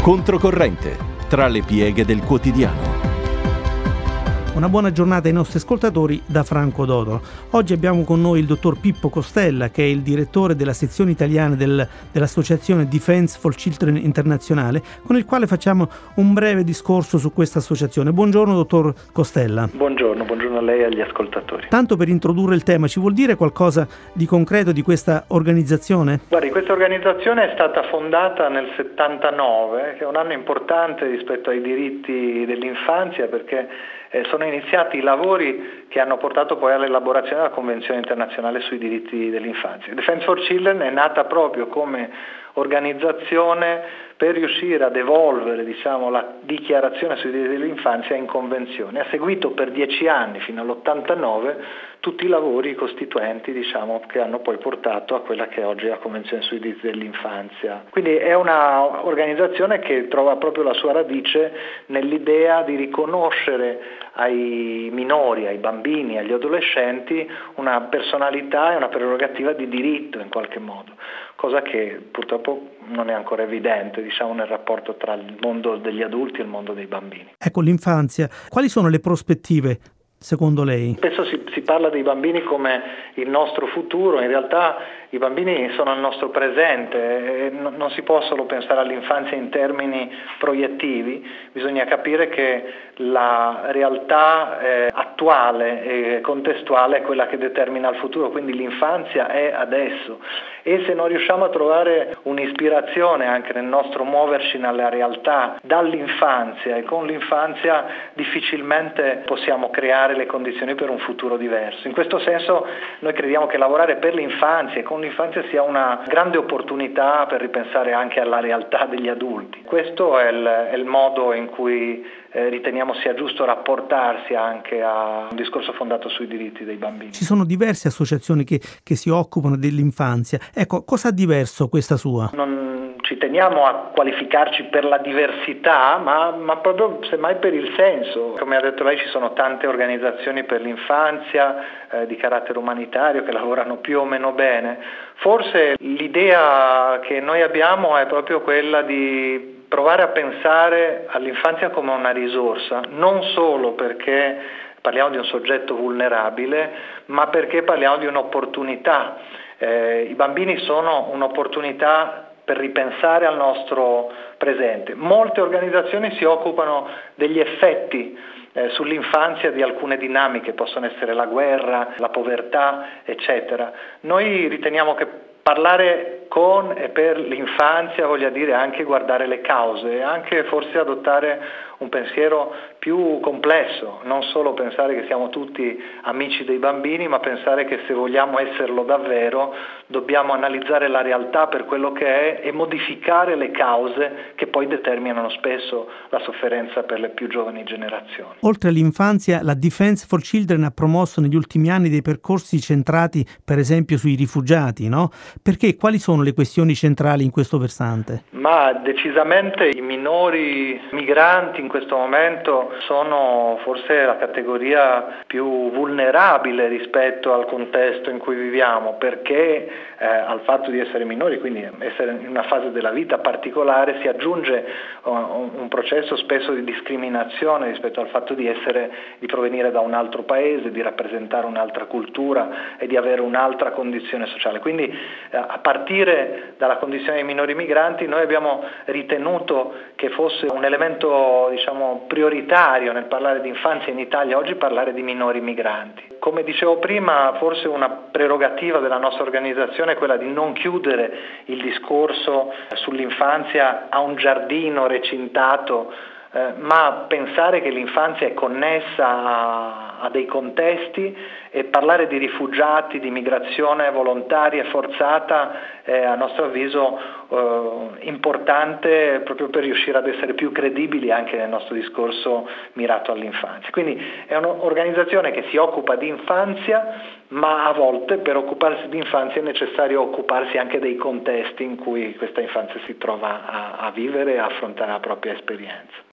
Controcorrente, tra le pieghe del quotidiano. Una buona giornata ai nostri ascoltatori da Franco Dodolo. Oggi abbiamo con noi il dottor Pippo Costella, che è il direttore della sezione italiana dell'associazione Defense for Children Internazionale, con il quale facciamo un breve discorso su questa associazione. Buongiorno dottor Costella. Buongiorno a lei e agli ascoltatori. Tanto per introdurre il tema, ci vuol dire qualcosa di concreto di questa organizzazione? Guardi, questa organizzazione è stata fondata nel 79, che è un anno importante rispetto ai diritti dell'infanzia, perché sono iniziati i lavori che hanno portato poi all'elaborazione della Convenzione internazionale sui diritti dell'infanzia. Defense for Children è nata proprio come organizzazione per riuscire ad evolvere, la dichiarazione sui diritti dell'infanzia in convenzione. Ha seguito per 10 anni, fino all'89, tutti i lavori costituenti, che hanno poi portato a quella che è oggi la Convenzione sui diritti dell'infanzia. Quindi è una organizzazione che trova proprio la sua radice nell'idea di riconoscere ai minori, ai bambini, agli adolescenti una personalità e una prerogativa di diritto in qualche modo, cosa che purtroppo non è ancora evidente, nel rapporto tra il mondo degli adulti e il mondo dei bambini. Ecco, l'infanzia, quali sono le prospettive secondo lei? Spesso si parla dei bambini come il nostro futuro, in realtà i bambini sono il nostro presente e non si può solo pensare all'infanzia in termini proiettivi, bisogna capire che la realtà attuale e contestuale è quella che determina il futuro, quindi l'infanzia è adesso e se non riusciamo a trovare un'ispirazione anche nel nostro muoverci nella realtà dall'infanzia e con l'infanzia, difficilmente possiamo creare le condizioni per un futuro diverso. In questo senso noi crediamo che lavorare per l'infanzia e con l'infanzia sia una grande opportunità per ripensare anche alla realtà degli adulti. Questo è il modo in cui riteniamo sia giusto rapportarsi anche a un discorso fondato sui diritti dei bambini. Ci sono diverse associazioni che si occupano dell'infanzia. Ecco, cosa ha diverso questa sua? Non ci teniamo a qualificarci per la diversità, ma proprio semmai per il senso. Come ha detto lei, ci sono tante organizzazioni per l'infanzia di carattere umanitario che lavorano più o meno bene. Forse l'idea che noi abbiamo è proprio quella di provare a pensare all'infanzia come una risorsa, non solo perché parliamo di un soggetto vulnerabile, ma perché parliamo di un'opportunità. I bambini sono un'opportunità per ripensare al nostro presente. Molte organizzazioni si occupano degli effetti sull'infanzia di alcune dinamiche, possono essere la guerra, la povertà, eccetera. Noi riteniamo che parlare con e per l'infanzia voglia dire anche guardare le cause e anche forse adottare un pensiero più complesso, non solo pensare che siamo tutti amici dei bambini, ma pensare che se vogliamo esserlo davvero dobbiamo analizzare la realtà per quello che è e modificare le cause che poi determinano spesso la sofferenza per le più giovani generazioni. Oltre all'infanzia, la Defense for Children ha promosso negli ultimi anni dei percorsi centrati per esempio sui rifugiati, no? Perché quali sono le questioni centrali in questo versante? Ma decisamente i minori migranti in questo momento sono forse la categoria più vulnerabile rispetto al contesto in cui viviamo, perché al fatto di essere minori, quindi essere in una fase della vita particolare, si aggiunge un processo spesso di discriminazione rispetto al fatto di provenire da un altro paese, di rappresentare un'altra cultura e di avere un'altra condizione sociale. Quindi a partire dalla condizione dei minori migranti noi abbiamo ritenuto che fosse un elemento prioritario nel parlare di infanzia in Italia oggi parlare di minori migranti. Come dicevo prima, forse una prerogativa della nostra organizzazione è quella di non chiudere il discorso sull'infanzia a un giardino recintato, ma pensare che l'infanzia è connessa a dei contesti e parlare di rifugiati, di migrazione volontaria e forzata è a nostro avviso importante proprio per riuscire ad essere più credibili anche nel nostro discorso mirato all'infanzia. Quindi è un'organizzazione che si occupa di infanzia, ma a volte per occuparsi di infanzia è necessario occuparsi anche dei contesti in cui questa infanzia si trova a vivere e a affrontare la propria esperienza.